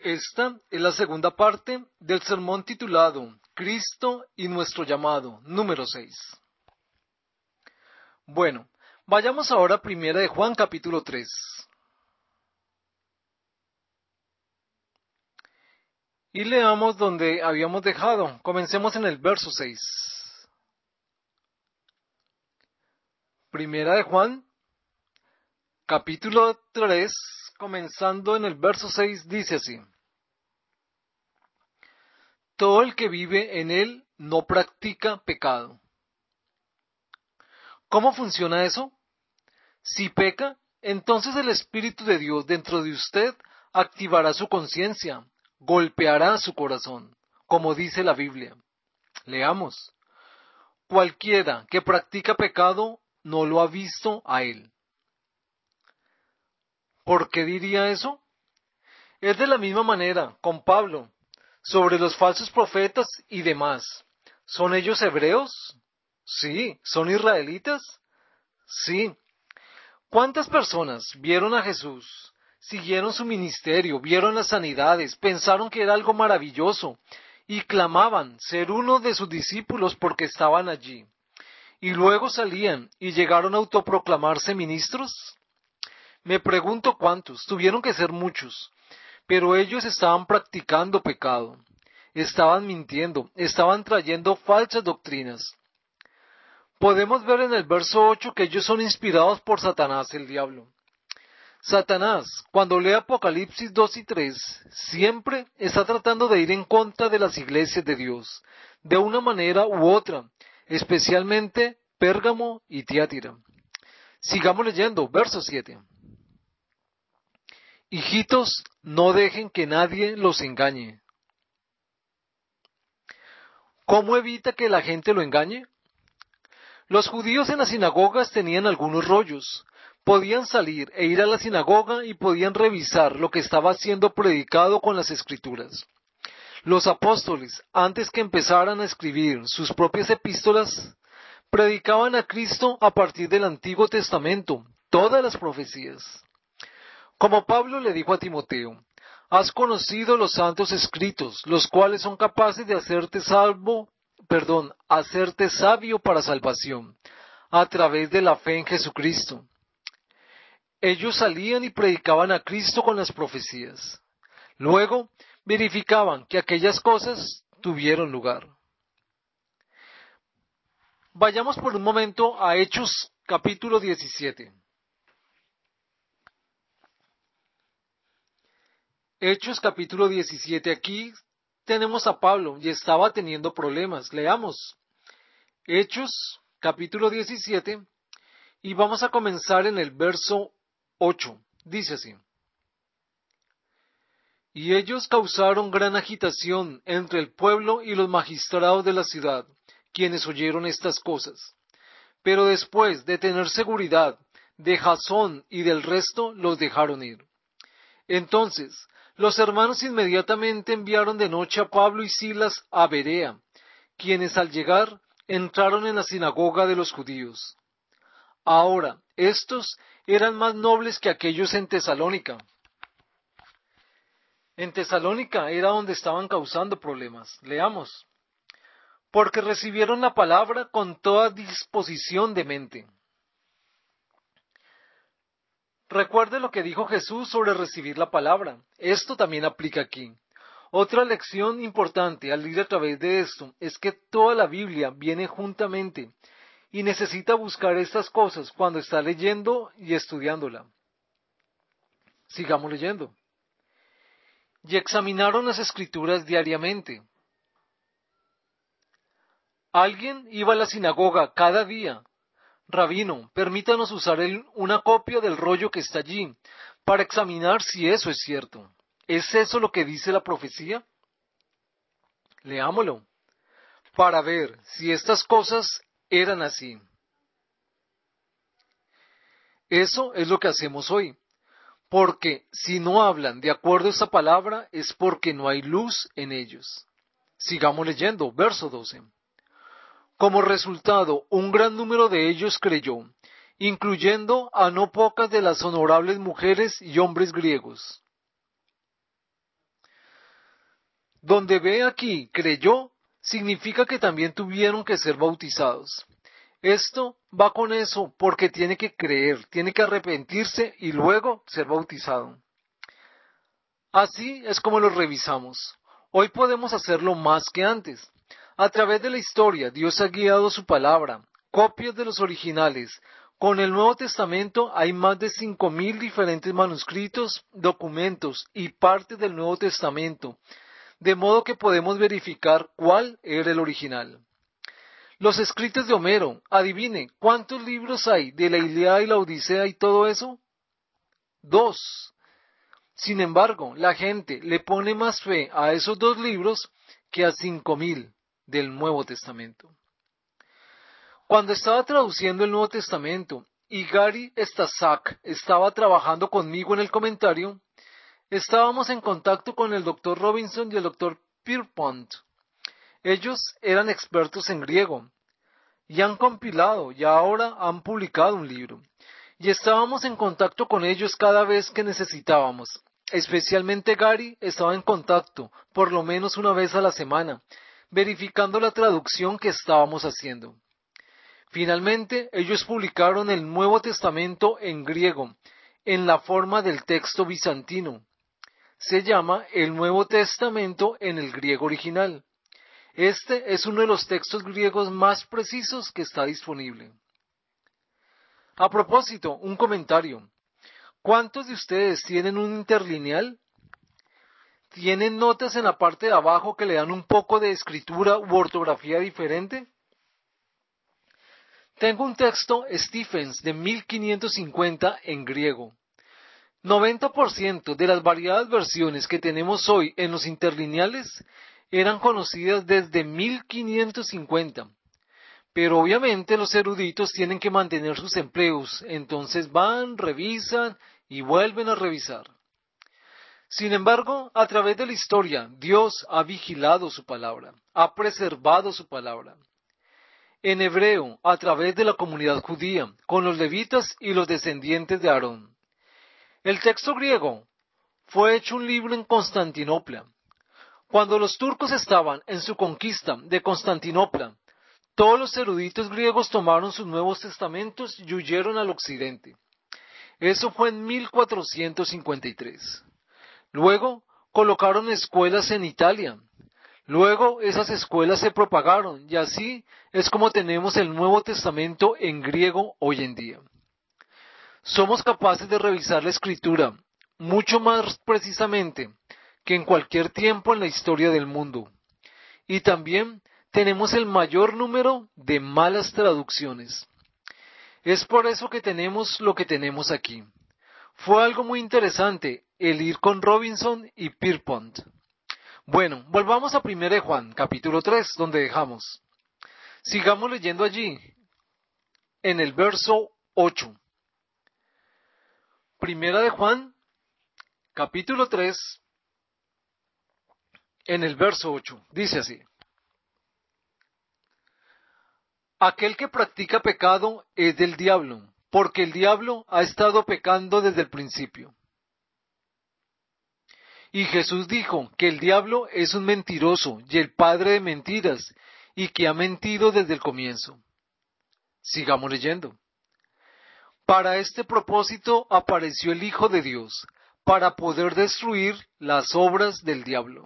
Esta es la segunda parte del sermón titulado Cristo y nuestro llamado, número 6. Bueno, vayamos ahora a Primera de Juan capítulo 3. Y leamos donde habíamos dejado. Comencemos en el verso 6. Primera de Juan, capítulo 3, comenzando en el verso 6, dice así. Todo el que vive en él no practica pecado. ¿Cómo funciona eso? Si peca, entonces el Espíritu de Dios dentro de usted activará su conciencia, golpeará su corazón, como dice la Biblia. Leamos. Cualquiera que practica pecado no lo ha visto a él. ¿Por qué diría eso? Es de la misma manera con Pablo, sobre los falsos profetas y demás. ¿Son ellos hebreos? Sí. ¿Son israelitas? Sí. ¿Cuántas personas vieron a Jesús, siguieron su ministerio, vieron las sanidades, pensaron que era algo maravilloso y clamaban ser uno de sus discípulos porque estaban allí? Y luego salían y llegaron a autoproclamarse ministros? Me pregunto cuántos, tuvieron que ser muchos, pero ellos estaban practicando pecado, estaban mintiendo, estaban trayendo falsas doctrinas. Podemos ver en el verso 8 que ellos son inspirados por Satanás, el diablo. Satanás, cuando lee Apocalipsis 2 y 3, siempre está tratando de ir en contra de las iglesias de Dios, de una manera u otra, especialmente Pérgamo y Tiátira. Sigamos leyendo, verso 7. Hijitos, no dejen que nadie los engañe. ¿Cómo evita que la gente lo engañe? Los judíos en las sinagogas tenían algunos rollos. Podían salir e ir a la sinagoga y podían revisar lo que estaba siendo predicado con las escrituras. Los apóstoles, antes que empezaran a escribir sus propias epístolas, predicaban a Cristo a partir del Antiguo Testamento, todas las profecías. Como Pablo le dijo a Timoteo, has conocido los santos escritos, los cuales son capaces de hacerte sabio para salvación, a través de la fe en Jesucristo. Ellos salían y predicaban a Cristo con las profecías. Luego, verificaban que aquellas cosas tuvieron lugar. Vayamos por un momento a Hechos capítulo 17. Hechos capítulo 17. Aquí tenemos a Pablo y estaba teniendo problemas. Leamos. Hechos capítulo 17 y vamos a comenzar en el verso 8. Dice así. Y ellos causaron gran agitación entre el pueblo y los magistrados de la ciudad, quienes oyeron estas cosas. Pero después de tener seguridad de Jasón y del resto, los dejaron ir. Entonces, los hermanos inmediatamente enviaron de noche a Pablo y Silas a Berea, quienes al llegar entraron en la sinagoga de los judíos. Ahora, estos eran más nobles que aquellos en Tesalónica. En Tesalónica era donde estaban causando problemas. Leamos. Porque recibieron la palabra con toda disposición de mente. Recuerde lo que dijo Jesús sobre recibir la palabra. Esto también aplica aquí. Otra lección importante al ir a través de esto es que toda la Biblia viene juntamente y necesita buscar estas cosas cuando está leyendo y estudiándola. Sigamos leyendo. Y examinaron las escrituras diariamente. Alguien iba a la sinagoga cada día. Rabino, permítanos usar una copia del rollo que está allí para examinar si eso es cierto. ¿Es eso lo que dice la profecía? Leámoslo, para ver si estas cosas eran así. Eso es lo que hacemos hoy, porque si no hablan de acuerdo a esa palabra es porque no hay luz en ellos. Sigamos leyendo, verso 12. Como resultado, un gran número de ellos creyó, incluyendo a no pocas de las honorables mujeres y hombres griegos. Donde ve aquí, creyó, significa que también tuvieron que ser bautizados. Esto va con eso porque tiene que creer, tiene que arrepentirse y luego ser bautizado. Así es como lo revisamos. Hoy podemos hacerlo más que antes. A través de la historia, Dios ha guiado su palabra, copias de los originales. Con el Nuevo Testamento hay más de 5.000 diferentes manuscritos, documentos y partes del Nuevo Testamento, de modo que podemos verificar cuál era el original. Los escritos de Homero, adivine, ¿cuántos libros hay de la Ilíada y la Odisea y todo eso? 2. Sin embargo, la gente le pone más fe a esos 2 libros que a 5.000 del Nuevo Testamento. Cuando estaba traduciendo el Nuevo Testamento y Gary Staszak estaba trabajando conmigo en el comentario, estábamos en contacto con el Dr. Robinson y el Dr. Pierpont. Ellos eran expertos en griego y han compilado y ahora han publicado un libro. Y estábamos en contacto con ellos cada vez que necesitábamos. Especialmente Gary estaba en contacto por lo menos una vez a la semana, verificando la traducción que estábamos haciendo. Finalmente, ellos publicaron el Nuevo Testamento en griego, en la forma del texto bizantino. Se llama el Nuevo Testamento en el griego original. Este es uno de los textos griegos más precisos que está disponible. A propósito, un comentario. ¿Cuántos de ustedes tienen un interlineal? ¿Tienen notas en la parte de abajo que le dan un poco de escritura u ortografía diferente? Tengo un texto Stephens de 1550 en griego. 90% de las variadas versiones que tenemos hoy en los interlineales eran conocidas desde 1550. Pero obviamente los eruditos tienen que mantener sus empleos, entonces van, revisan y vuelven a revisar. Sin embargo, a través de la historia, Dios ha vigilado su palabra, ha preservado su palabra. En hebreo, a través de la comunidad judía, con los levitas y los descendientes de Aarón. El texto griego fue hecho un libro en Constantinopla. Cuando los turcos estaban en su conquista de Constantinopla, todos los eruditos griegos tomaron sus nuevos testamentos y huyeron al occidente. Eso fue en 1453. Luego colocaron escuelas en Italia. Luego esas escuelas se propagaron y así es como tenemos el Nuevo Testamento en griego hoy en día. Somos capaces de revisar la escritura mucho más precisamente que en cualquier tiempo en la historia del mundo. Y también tenemos el mayor número de malas traducciones. Es por eso que tenemos lo que tenemos aquí. Fue algo muy interesante el ir con Robinson y Pierpont. Bueno, volvamos a 1 de Juan, capítulo 3, donde dejamos. Sigamos leyendo allí, en el verso 8. Primera de Juan, capítulo 3, en el verso 8. Dice así. Aquel que practica pecado es del diablo, porque el diablo ha estado pecando desde el principio. Y Jesús dijo que el diablo es un mentiroso y el padre de mentiras, y que ha mentido desde el comienzo. Sigamos leyendo. Para este propósito apareció el Hijo de Dios, para poder destruir las obras del diablo.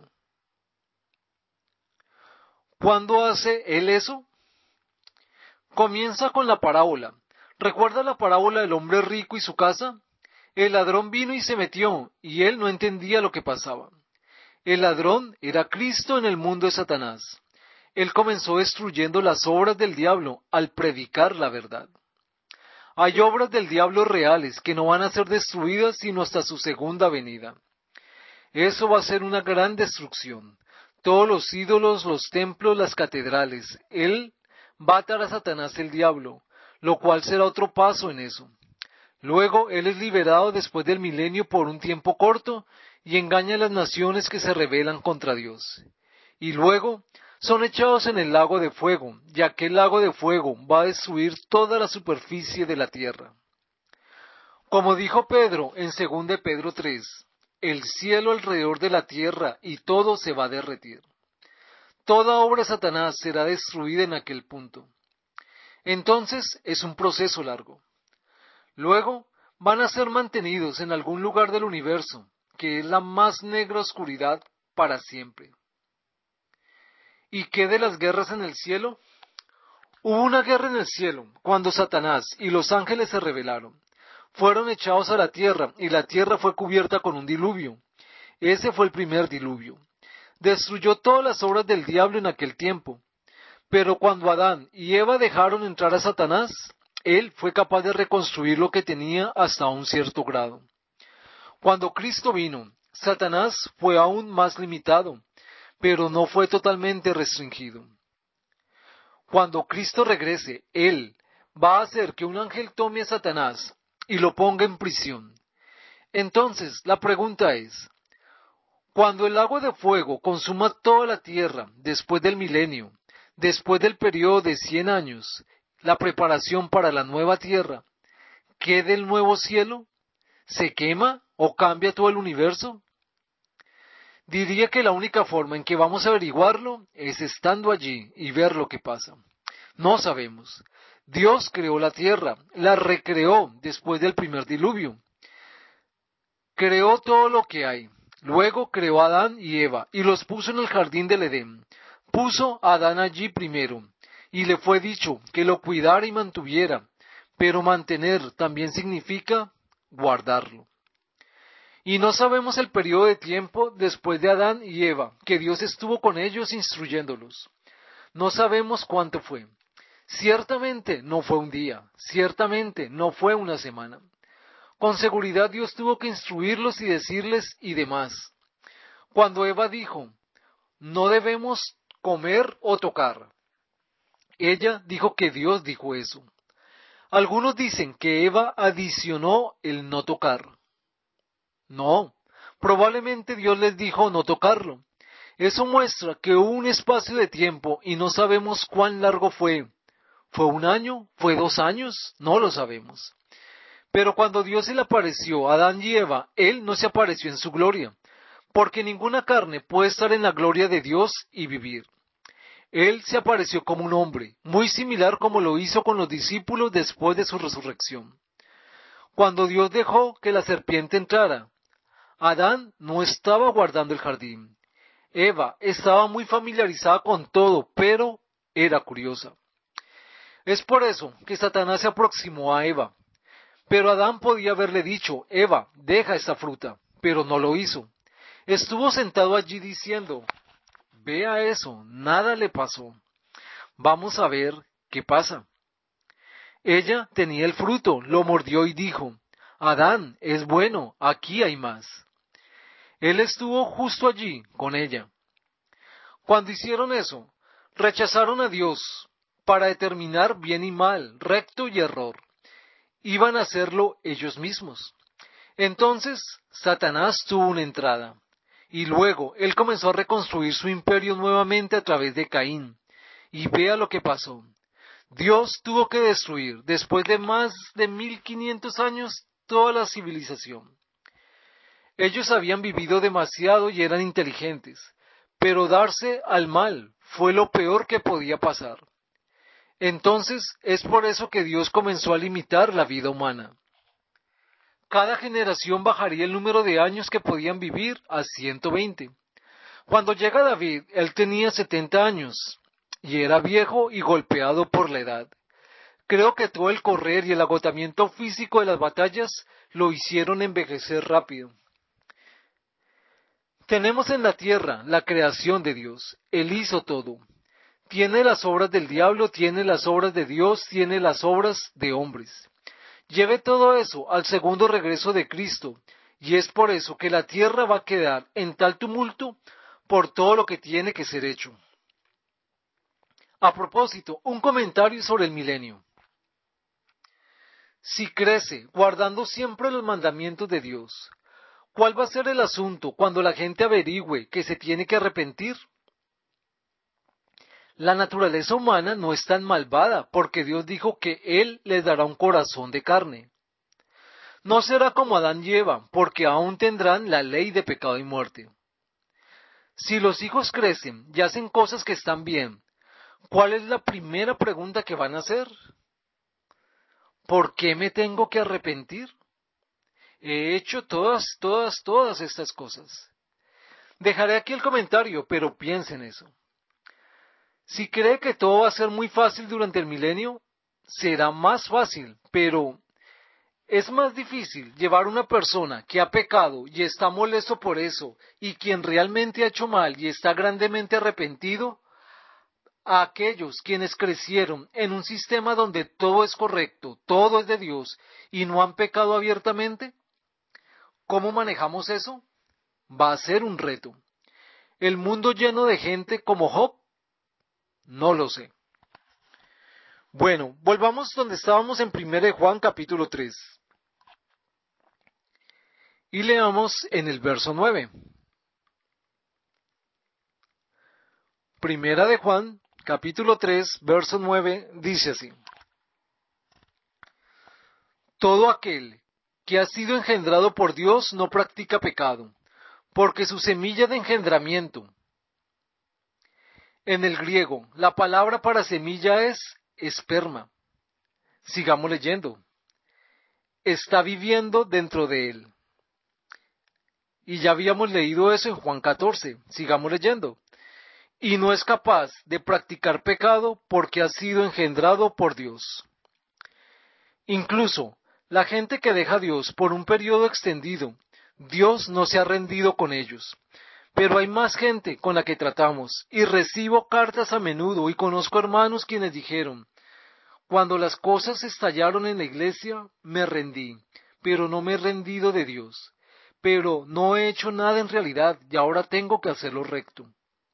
¿Cuándo hace él eso? Comienza con la parábola. ¿Recuerda la parábola del hombre rico y su casa? El ladrón vino y se metió, y él no entendía lo que pasaba. El ladrón era Cristo en el mundo de Satanás. Él comenzó destruyendo las obras del diablo al predicar la verdad. Hay obras del diablo reales que no van a ser destruidas sino hasta su segunda venida. Eso va a ser una gran destrucción. Todos los ídolos, los templos, las catedrales. Él va a atar a Satanás el diablo, lo cual será otro paso en eso. Luego él es liberado después del milenio por un tiempo corto y engaña a las naciones que se rebelan contra Dios. Y luego son echados en el lago de fuego, y aquel lago de fuego va a destruir toda la superficie de la tierra. Como dijo Pedro en 2 de Pedro 3, el cielo alrededor de la tierra y todo se va a derretir. Toda obra de Satanás será destruida en aquel punto. Entonces es un proceso largo. Luego van a ser mantenidos en algún lugar del universo, que es la más negra oscuridad para siempre. ¿Y qué de las guerras en el cielo? Hubo una guerra en el cielo, cuando Satanás y los ángeles se rebelaron. Fueron echados a la tierra, y la tierra fue cubierta con un diluvio. Ese fue el primer diluvio. Destruyó todas las obras del diablo en aquel tiempo. Pero cuando Adán y Eva dejaron entrar a Satanás, él fue capaz de reconstruir lo que tenía hasta un cierto grado. Cuando Cristo vino, Satanás fue aún más limitado, pero no fue totalmente restringido. Cuando Cristo regrese, Él va a hacer que un ángel tome a Satanás y lo ponga en prisión. Entonces, la pregunta es, cuando el lago de fuego consuma toda la tierra después del milenio, después del periodo de 100 años, la preparación para la nueva tierra, ¿qué del nuevo cielo? ¿Se quema o cambia todo el universo? Diría que la única forma en que vamos a averiguarlo es estando allí y ver lo que pasa. No sabemos. Dios creó la tierra, la recreó después del primer diluvio. Creó todo lo que hay. Luego creó a Adán y Eva y los puso en el jardín del Edén. Puso a Adán allí primero y le fue dicho que lo cuidara y mantuviera, pero mantener también significa guardarlo. Y no sabemos el periodo de tiempo después de Adán y Eva, que Dios estuvo con ellos instruyéndolos. No sabemos cuánto fue. Ciertamente no fue un día, ciertamente no fue una semana. Con seguridad Dios tuvo que instruirlos y decirles y demás. Cuando Eva dijo, no debemos comer o tocar, ella dijo que Dios dijo eso. Algunos dicen que Eva adicionó el no tocar. No, probablemente Dios les dijo no tocarlo. Eso muestra que hubo un espacio de tiempo y no sabemos cuán largo fue. ¿Fue un año? ¿Fue 2 años? No lo sabemos. Pero cuando Dios se le apareció a Adán y Eva, Él no se apareció en su gloria, porque ninguna carne puede estar en la gloria de Dios y vivir. Él se apareció como un hombre, muy similar como lo hizo con los discípulos después de su resurrección. Cuando Dios dejó que la serpiente entrara, Adán no estaba guardando el jardín. Eva estaba muy familiarizada con todo, pero era curiosa. Es por eso que Satanás se aproximó a Eva. Pero Adán podía haberle dicho, Eva, deja esta fruta, pero no lo hizo. Estuvo sentado allí diciendo, vea eso, nada le pasó. Vamos a ver qué pasa. Ella tenía el fruto, lo mordió y dijo, Adán, es bueno, aquí hay más. Él estuvo justo allí con ella. Cuando hicieron eso, rechazaron a Dios para determinar bien y mal, recto y error. Iban a hacerlo ellos mismos. Entonces Satanás tuvo una entrada, y luego él comenzó a reconstruir su imperio nuevamente a través de Caín. Y vea lo que pasó. Dios tuvo que destruir, después de más de 1500 años, toda la civilización. Ellos habían vivido demasiado y eran inteligentes, pero darse al mal fue lo peor que podía pasar. Entonces es por eso que Dios comenzó a limitar la vida humana. Cada generación bajaría el número de años que podían vivir a 120. Cuando llega David, él tenía 70 años y era viejo y golpeado por la edad. Creo que todo el correr y el agotamiento físico de las batallas lo hicieron envejecer rápido. Tenemos en la tierra la creación de Dios. Él hizo todo. Tiene las obras del diablo, tiene las obras de Dios, tiene las obras de hombres. Lleve todo eso al segundo regreso de Cristo, y es por eso que la tierra va a quedar en tal tumulto por todo lo que tiene que ser hecho. A propósito, un comentario sobre el milenio. Si crece guardando siempre los mandamientos de Dios, ¿cuál va a ser el asunto cuando la gente averigüe que se tiene que arrepentir? La naturaleza humana no es tan malvada porque Dios dijo que Él les dará un corazón de carne. No será como Adán y Eva, porque aún tendrán la ley de pecado y muerte. Si los hijos crecen y hacen cosas que están bien, ¿cuál es la primera pregunta que van a hacer? ¿Por qué me tengo que arrepentir? He hecho todas estas cosas. Dejaré aquí el comentario, pero piense en eso. Si cree que todo va a ser muy fácil durante el milenio, será más fácil, pero es más difícil llevar a una persona que ha pecado y está molesto por eso, y quien realmente ha hecho mal y está grandemente arrepentido, a aquellos quienes crecieron en un sistema donde todo es correcto, todo es de Dios, y no han pecado abiertamente. ¿Cómo manejamos eso? Va a ser un reto. ¿El mundo lleno de gente como Job? No lo sé. Bueno, volvamos donde estábamos en 1 de Juan capítulo 3. Y leamos en el verso 9. Primera de Juan, capítulo 3, verso 9, dice así. Todo aquel que ha sido engendrado por Dios no practica pecado, porque su semilla de engendramiento. En el griego, la palabra para semilla es esperma. Sigamos leyendo. Está viviendo dentro de él. Y ya habíamos leído eso en Juan 14. Sigamos leyendo. Y no es capaz de practicar pecado porque ha sido engendrado por Dios. Incluso la gente que deja a Dios por un periodo extendido, Dios no se ha rendido con ellos. Pero hay más gente con la que tratamos, y recibo cartas a menudo y conozco hermanos quienes dijeron, cuando las cosas estallaron en la iglesia, me rendí, pero no me he rendido de Dios. Pero no he hecho nada en realidad y ahora tengo que hacerlo recto.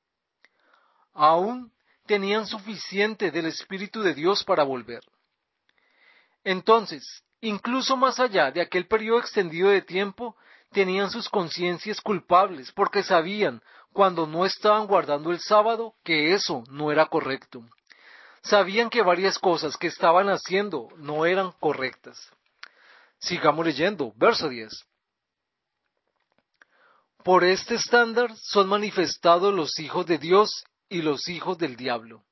Aún tenían suficiente del Espíritu de Dios para volver. Entonces, incluso más allá de aquel periodo extendido de tiempo, tenían sus conciencias culpables porque sabían, cuando no estaban guardando el sábado, que eso no era correcto. Sabían que varias cosas que estaban haciendo no eran correctas. Sigamos leyendo, verso 10. Por este estándar son manifestados los hijos de Dios y los hijos del diablo.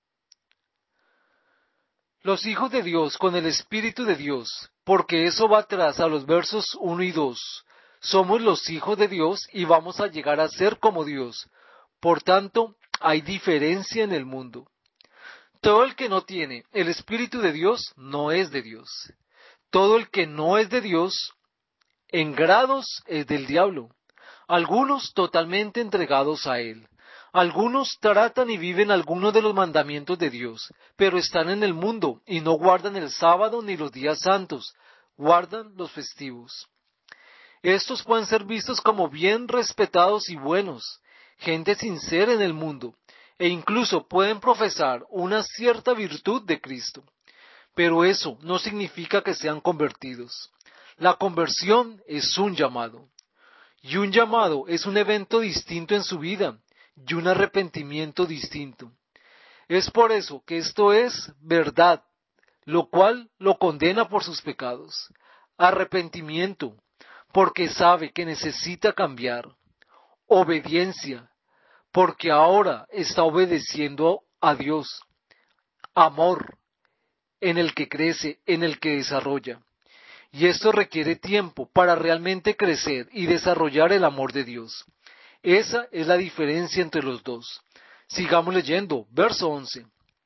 Los hijos de Dios con el Espíritu de Dios, porque eso va atrás a los versos 1 y 2. Somos los hijos de Dios y vamos a llegar a ser como Dios. Por tanto, hay diferencia en el mundo. Todo el que no tiene el Espíritu de Dios no es de Dios. Todo el que no es de Dios, en grados es del diablo. Algunos totalmente entregados a él. Algunos tratan y viven algunos de los mandamientos de Dios, pero están en el mundo y no guardan el sábado ni los días santos, guardan los festivos. Estos pueden ser vistos como bien respetados y buenos, gente sincera en el mundo, e incluso pueden profesar una cierta virtud de Cristo. Pero eso no significa que sean convertidos. La conversión es un llamado. Y un llamado es un evento distinto en su vida y un arrepentimiento distinto. Es por eso que esto es verdad, lo cual lo condena por sus pecados. Arrepentimiento, porque sabe que necesita cambiar. Obediencia, porque ahora está obedeciendo a Dios. Amor, en el que crece, en el que desarrolla. Y esto requiere tiempo para realmente crecer y desarrollar el amor de Dios. Esa es la diferencia entre los dos. Sigamos leyendo, verso 11.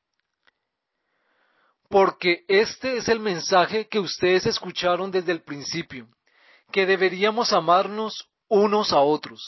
Porque este es el mensaje que ustedes escucharon desde el principio, que deberíamos amarnos unos a otros.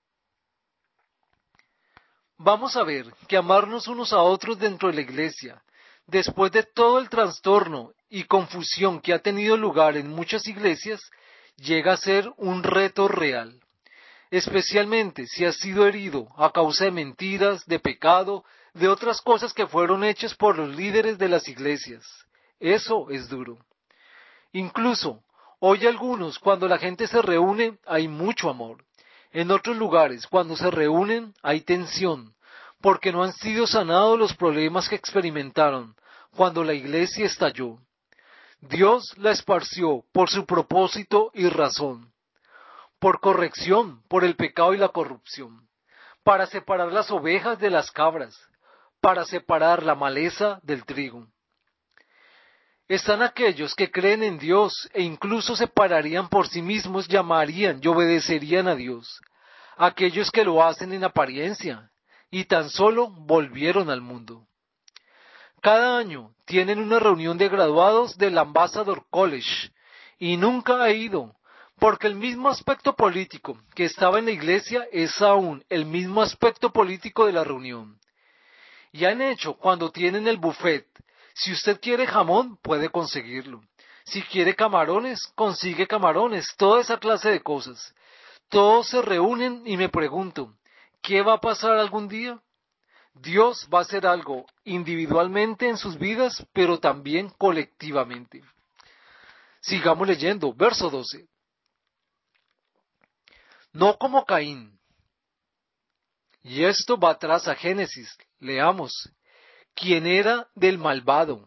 Vamos a ver que amarnos unos a otros dentro de la iglesia, después de todo el trastorno y confusión que ha tenido lugar en muchas iglesias, llega a ser un reto real, especialmente si has sido herido a causa de mentiras, de pecado, de otras cosas que fueron hechas por los líderes de las iglesias. Eso es duro. Incluso, hoy algunos, cuando la gente se reúne, hay mucho amor. En otros lugares, cuando se reúnen, hay tensión, porque no han sido sanados los problemas que experimentaron cuando la iglesia estalló. Dios la esparció por su propósito y razón, por corrección, por el pecado y la corrupción, para separar las ovejas de las cabras, para separar la maleza del trigo. Están aquellos que creen en Dios e incluso se pararían por sí mismos, llamarían y obedecerían a Dios. Aquellos que lo hacen en apariencia y tan solo volvieron al mundo. Cada año tienen una reunión de graduados del Ambassador College y nunca he ido, porque el mismo aspecto político que estaba en la iglesia es aún el mismo aspecto político de la reunión. Y han hecho cuando tienen el buffet. Si usted quiere jamón, puede conseguirlo. Si quiere camarones, consigue camarones, toda esa clase de cosas. Todos se reúnen y me pregunto, ¿qué va a pasar algún día? Dios va a hacer algo individualmente en sus vidas, pero también colectivamente. Sigamos leyendo, verso 12. No como Caín. Y esto va atrás a Génesis. Leamos. Quien era del malvado,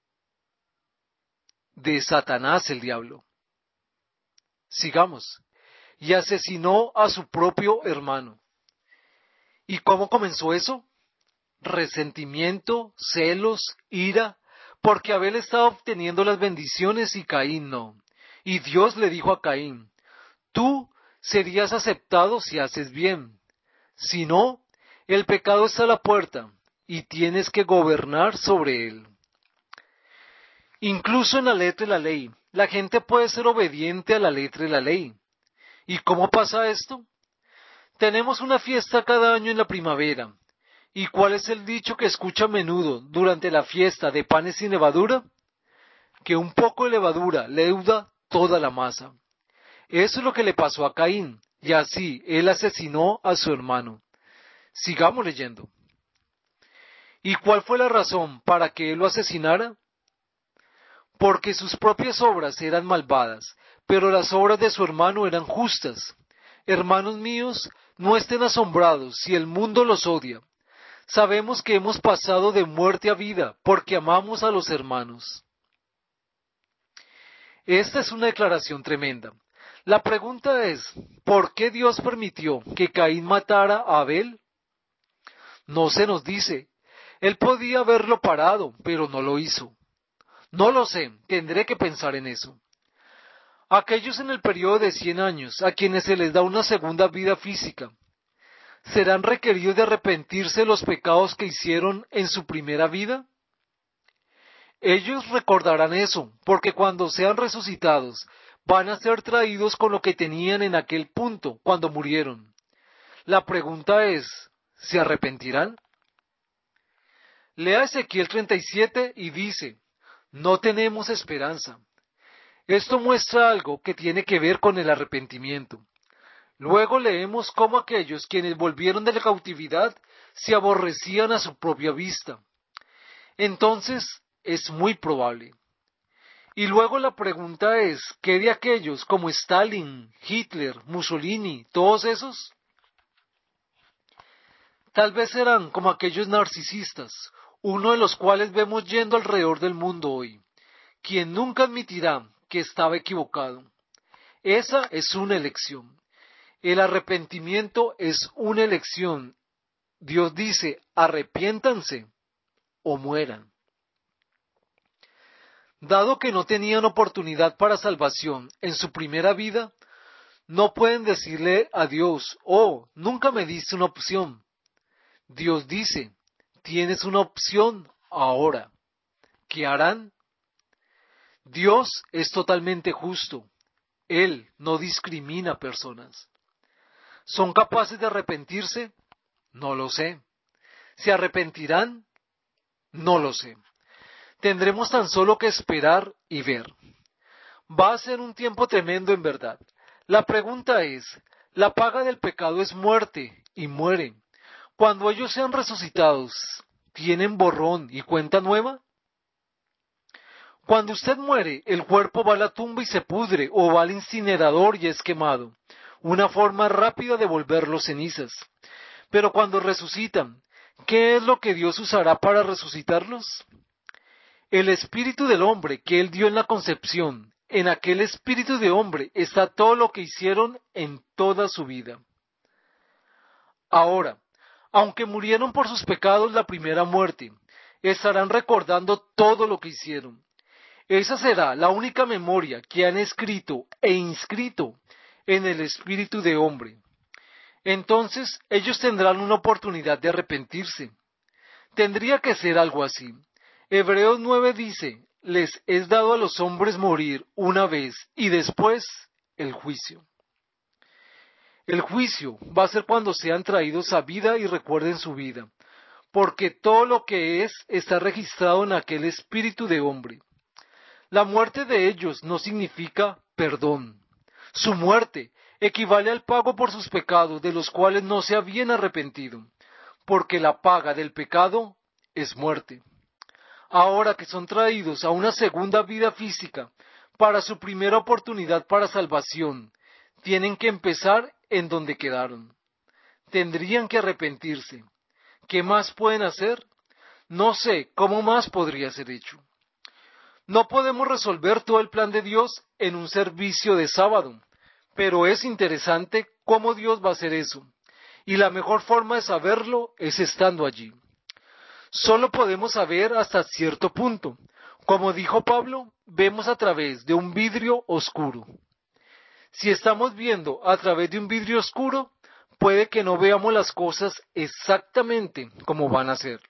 de Satanás el diablo. Sigamos. Y asesinó a su propio hermano. ¿Y cómo comenzó eso? Resentimiento, celos, ira, porque Abel estaba obteniendo las bendiciones y Caín no. Y Dios le dijo a Caín, tú serías aceptado si haces bien. Si no, el pecado está a la puerta y tienes que gobernar sobre él. Incluso en la letra de la ley, la gente puede ser obediente a la letra de la ley. ¿Y cómo pasa esto? Tenemos una fiesta cada año en la primavera. ¿Y cuál es el dicho que escucha a menudo durante la fiesta de panes sin levadura? Que un poco de levadura leuda toda la masa. Eso es lo que le pasó a Caín, y así él asesinó a su hermano. Sigamos leyendo. ¿Y cuál fue la razón para que él lo asesinara? Porque sus propias obras eran malvadas, pero las obras de su hermano eran justas. Hermanos míos, no estén asombrados si el mundo los odia. Sabemos que hemos pasado de muerte a vida porque amamos a los hermanos. Esta es una declaración tremenda. La pregunta es, ¿por qué Dios permitió que Caín matara a Abel? No se nos dice. Él podía haberlo parado, pero no lo hizo. No lo sé, tendré que pensar en eso. Aquellos en el periodo de 100 años, a quienes se les da una segunda vida física, ¿serán requeridos de arrepentirse de los pecados que hicieron en su primera vida? Ellos recordarán eso, porque cuando sean resucitados, van a ser traídos con lo que tenían en aquel punto, cuando murieron. La pregunta es, ¿se arrepentirán? Lea Ezequiel 37 y dice, no tenemos esperanza. Esto muestra algo que tiene que ver con el arrepentimiento. Luego leemos cómo aquellos quienes volvieron de la cautividad se aborrecían a su propia vista. Entonces, es muy probable. Y luego la pregunta es, ¿qué de aquellos como Stalin, Hitler, Mussolini, todos esos? Tal vez serán como aquellos narcisistas, uno de los cuales vemos yendo alrededor del mundo hoy, quien nunca admitirá que estaba equivocado. Esa es una elección. El arrepentimiento es una elección. Dios dice, arrepiéntanse o mueran. Dado que no tenían oportunidad para salvación en su primera vida, no pueden decirle a Dios, oh, nunca me diste una opción. Dios dice, tienes una opción ahora. ¿Qué harán? Dios es totalmente justo. Él no discrimina personas. ¿Son capaces de arrepentirse? No lo sé. ¿Se arrepentirán? No lo sé. Tendremos tan solo que esperar y ver. Va a ser un tiempo tremendo en verdad. La pregunta es, la paga del pecado es muerte y mueren. Cuando ellos sean resucitados, ¿tienen borrón y cuenta nueva? Cuando usted muere, el cuerpo va a la tumba y se pudre, o va al incinerador y es quemado. Una forma rápida de volverlos cenizas. Pero cuando resucitan, ¿qué es lo que Dios usará para resucitarlos? El espíritu del hombre que él dio en la concepción, en aquel espíritu de hombre está todo lo que hicieron en toda su vida. Ahora, aunque murieron por sus pecados la primera muerte, estarán recordando todo lo que hicieron. Esa será la única memoria que han escrito e inscrito en el espíritu de hombre. Entonces ellos tendrán una oportunidad de arrepentirse. Tendría que ser algo así. Hebreos 9 dice, les es dado a los hombres morir una vez y después el juicio. El juicio va a ser cuando sean traídos a vida y recuerden su vida, porque todo lo que es está registrado en aquel espíritu de hombre. La muerte de ellos no significa perdón. Su muerte equivale al pago por sus pecados de los cuales no se habían arrepentido, porque la paga del pecado es muerte. Ahora que son traídos a una segunda vida física para su primera oportunidad para salvación, tienen que empezar en donde quedaron. Tendrían que arrepentirse. ¿Qué más pueden hacer? No sé cómo más podría ser hecho. No podemos resolver todo el plan de Dios en un servicio de sábado, pero es interesante cómo Dios va a hacer eso. Y la mejor forma de saberlo es estando allí. Solo podemos saber hasta cierto punto. Como dijo Pablo, vemos a través de un vidrio oscuro. Si estamos viendo a través de un vidrio oscuro, puede que no veamos las cosas exactamente como van a ser.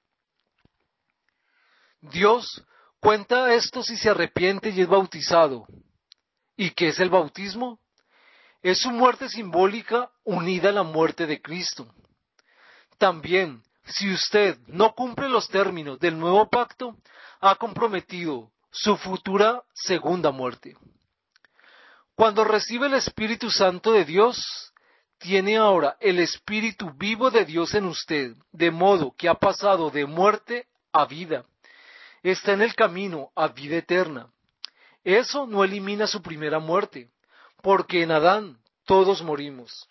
Dios cuenta esto si se arrepiente y es bautizado. ¿Y qué es el bautismo? Es su muerte simbólica unida a la muerte de Cristo. También, si usted no cumple los términos del nuevo pacto, ha comprometido su futura segunda muerte. Cuando recibe el Espíritu Santo de Dios, tiene ahora el Espíritu vivo de Dios en usted, de modo que ha pasado de muerte a vida. Está en el camino a vida eterna. Eso no elimina su primera muerte, porque en Adán todos morimos.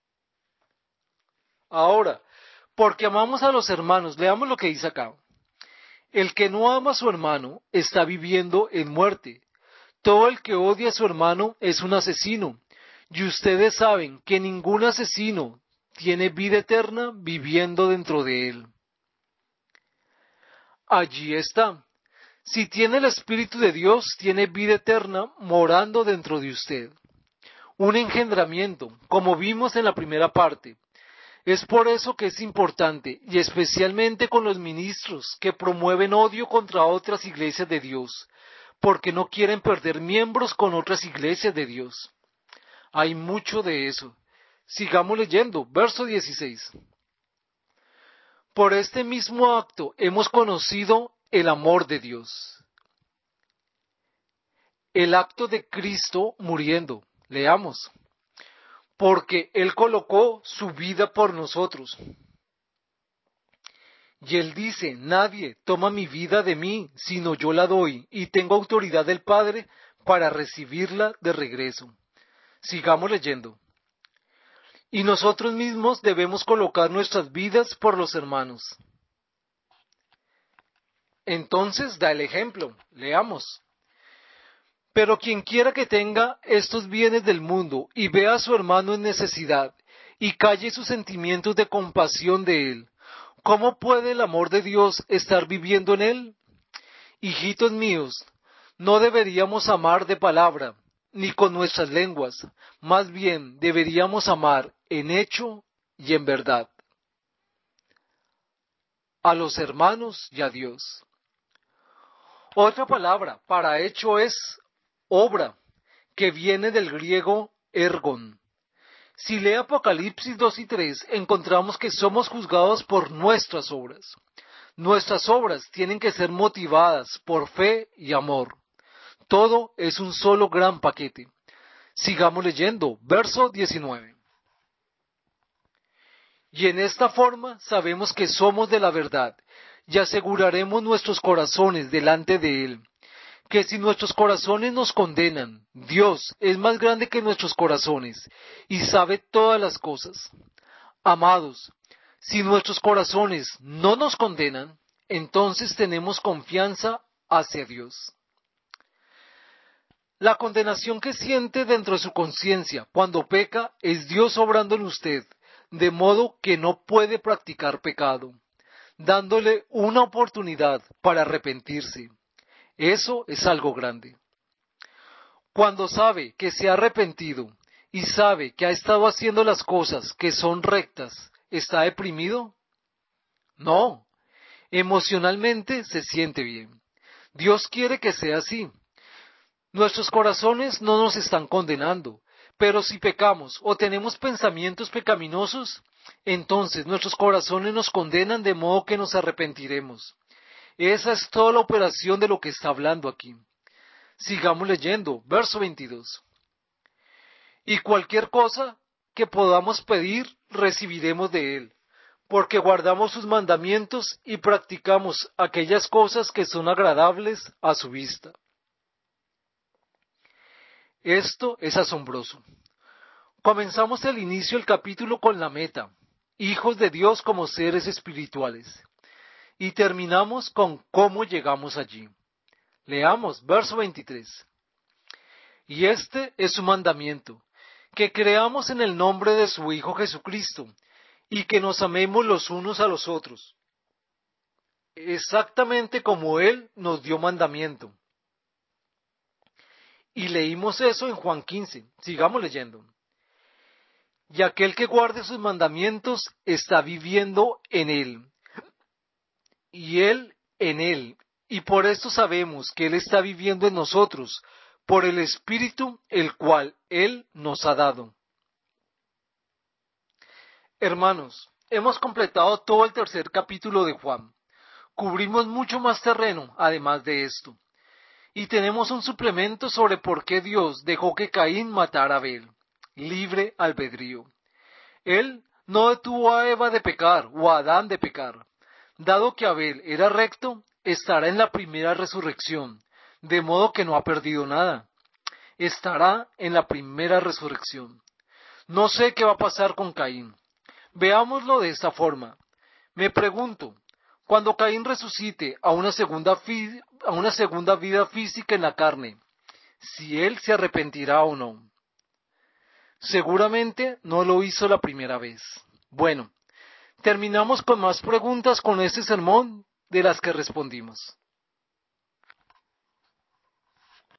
Ahora, porque amamos a los hermanos, leamos lo que dice acá. El que no ama a su hermano está viviendo en muerte. Todo el que odia a su hermano es un asesino, y ustedes saben que ningún asesino tiene vida eterna viviendo dentro de él. Allí está. Si tiene el Espíritu de Dios, tiene vida eterna morando dentro de usted. Un engendramiento, como vimos en la primera parte. Es por eso que es importante, y especialmente con los ministros que promueven odio contra otras iglesias de Dios, porque no quieren perder miembros con otras iglesias de Dios. Hay mucho de eso. Sigamos leyendo, verso 16. Por este mismo acto hemos conocido el amor de Dios. El acto de Cristo muriendo. Leamos. Porque Él colocó su vida por nosotros. Y Él dice, nadie toma mi vida de mí, sino yo la doy, y tengo autoridad del Padre para recibirla de regreso. Sigamos leyendo. Y nosotros mismos debemos colocar nuestras vidas por los hermanos. Entonces da el ejemplo. Leamos. Pero quien quiera que tenga estos bienes del mundo y vea a su hermano en necesidad y calle sus sentimientos de compasión de él, ¿cómo puede el amor de Dios estar viviendo en él? Hijitos míos, no deberíamos amar de palabra, ni con nuestras lenguas, más bien deberíamos amar en hecho y en verdad. A los hermanos y a Dios. Otra palabra para hecho es obra, que viene del griego ergon. Si lee Apocalipsis 2 y 3, encontramos que somos juzgados por nuestras obras. Nuestras obras tienen que ser motivadas por fe y amor. Todo es un solo gran paquete. Sigamos leyendo, verso 19. Y en esta forma sabemos que somos de la verdad, y aseguraremos nuestros corazones delante de Él. Que si nuestros corazones nos condenan, Dios es más grande que nuestros corazones, y sabe todas las cosas. Amados, si nuestros corazones no nos condenan, entonces tenemos confianza hacia Dios. La condenación que siente dentro de su conciencia cuando peca es Dios obrando en usted, de modo que no puede practicar pecado, dándole una oportunidad para arrepentirse. Eso es algo grande. Cuando sabe que se ha arrepentido y sabe que ha estado haciendo las cosas que son rectas, ¿está deprimido? No, emocionalmente se siente bien. Dios quiere que sea así. Nuestros corazones no nos están condenando, pero si pecamos o tenemos pensamientos pecaminosos, entonces nuestros corazones nos condenan de modo que nos arrepentiremos. Esa es toda la operación de lo que está hablando aquí. Sigamos leyendo, verso 22. Y cualquier cosa que podamos pedir, recibiremos de Él, porque guardamos sus mandamientos y practicamos aquellas cosas que son agradables a su vista. Esto es asombroso. Comenzamos el inicio del capítulo con la meta, hijos de Dios como seres espirituales, y terminamos con cómo llegamos allí. Leamos verso 23. Y este es su mandamiento, que creamos en el nombre de su Hijo Jesucristo, y que nos amemos los unos a los otros, exactamente como Él nos dio mandamiento. Y leímos eso en Juan 15. Sigamos leyendo. Y aquel que guarde sus mandamientos está viviendo en Él, y Él en Él. Y por esto sabemos que Él está viviendo en nosotros, por el Espíritu el cual Él nos ha dado. Hermanos, hemos completado todo el tercer capítulo de Juan. Cubrimos mucho más terreno, además de esto. Y tenemos un suplemento sobre por qué Dios dejó que Caín matara a Abel. Libre albedrío. Él no detuvo a Eva de pecar o a Adán de pecar. Dado que Abel era recto, estará en la primera resurrección, de modo que no ha perdido nada. Estará en la primera resurrección. No sé qué va a pasar con Caín. Veámoslo de esta forma. Me pregunto, cuando Caín resucite a una segunda vida física en la carne, si él se arrepentirá o no. Seguramente no lo hizo la primera vez. Bueno, terminamos con más preguntas con este sermón de las que respondimos.